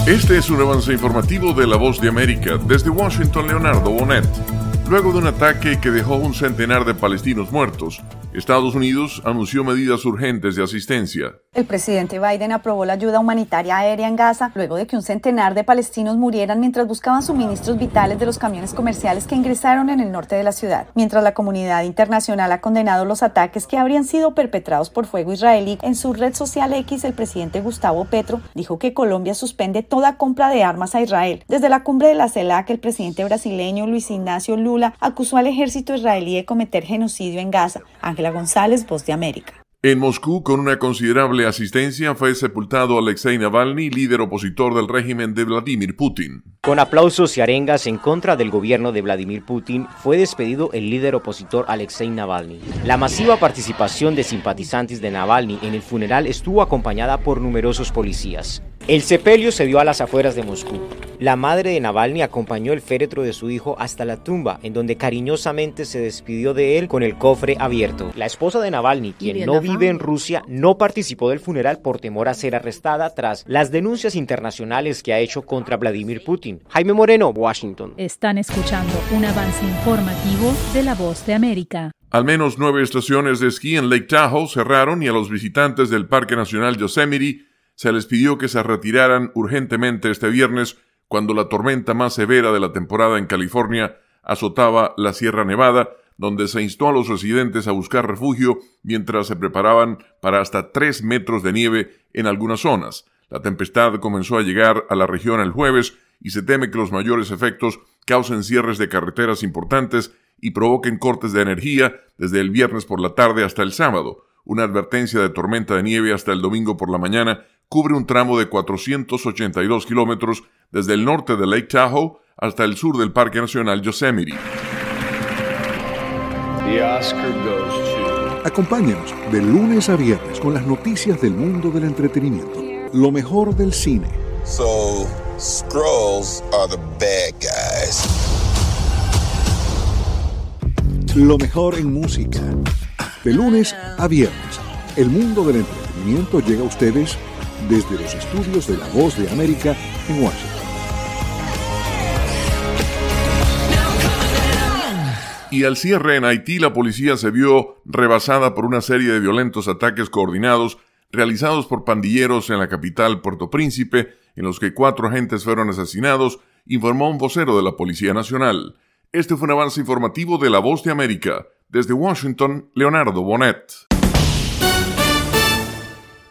Este es un avance informativo de La Voz de América. Desde Washington, Leonardo Bonet. Luego de un ataque que dejó un centenar de palestinos muertos, Estados Unidos anunció medidas urgentes de asistencia. El presidente Biden aprobó la ayuda humanitaria aérea en Gaza luego de que un centenar de palestinos murieran mientras buscaban suministros vitales de los camiones comerciales que ingresaron en el norte de la ciudad. Mientras la comunidad internacional ha condenado los ataques que habrían sido perpetrados por fuego israelí, en su red social X, el presidente Gustavo Petro dijo que Colombia suspende toda compra de armas a Israel. Desde la cumbre de la CELAC, el presidente brasileño Luis Ignacio Lula acusó al ejército israelí de cometer genocidio en Gaza. Ángela González, Voz de América. En Moscú, con una considerable asistencia, fue sepultado Alexei Navalny, líder opositor del régimen de Vladimir Putin. Con aplausos y arengas en contra del gobierno de Vladimir Putin, fue despedido el líder opositor Alexei Navalny. La masiva participación de simpatizantes de Navalny en el funeral estuvo acompañada por numerosos policías. El sepelio se dio a las afueras de Moscú. La madre de Navalny acompañó el féretro de su hijo hasta la tumba, en donde cariñosamente se despidió de él con el cofre abierto. La esposa de Navalny, quien no vive en Rusia, no participó del funeral por temor a ser arrestada tras las denuncias internacionales que ha hecho contra Vladimir Putin. Jaime Moreno, Washington. Están escuchando un avance informativo de La Voz de América. Al menos 9 estaciones de esquí en Lake Tahoe cerraron y a los visitantes del Parque Nacional Yosemite se les pidió que se retiraran urgentemente este viernes cuando la tormenta más severa de la temporada en California azotaba la Sierra Nevada, donde se instó a los residentes a buscar refugio mientras se preparaban para hasta 3 metros de nieve en algunas zonas. La tempestad comenzó a llegar a la región el jueves y se teme que los mayores efectos causen cierres de carreteras importantes y provoquen cortes de energía desde el viernes por la tarde hasta el sábado. Una advertencia de tormenta de nieve hasta el domingo por la mañana cubre un tramo de 482 kilómetros desde el norte de Lake Tahoe hasta el sur del Parque Nacional Yosemite. Acompáñanos de lunes a viernes con las noticias del mundo del entretenimiento, lo mejor del cine. So, Skrulls are the bad guys. Lo mejor en música. De lunes a viernes, el mundo del entretenimiento llega a ustedes desde los estudios de La Voz de América en Washington. Y al cierre en Haití, la policía se vio rebasada por una serie de violentos ataques coordinados realizados por pandilleros en la capital Puerto Príncipe, en los que 4 agentes fueron asesinados, informó un vocero de la Policía Nacional. Este fue un avance informativo de La Voz de América. Desde Washington, Leonardo Bonet.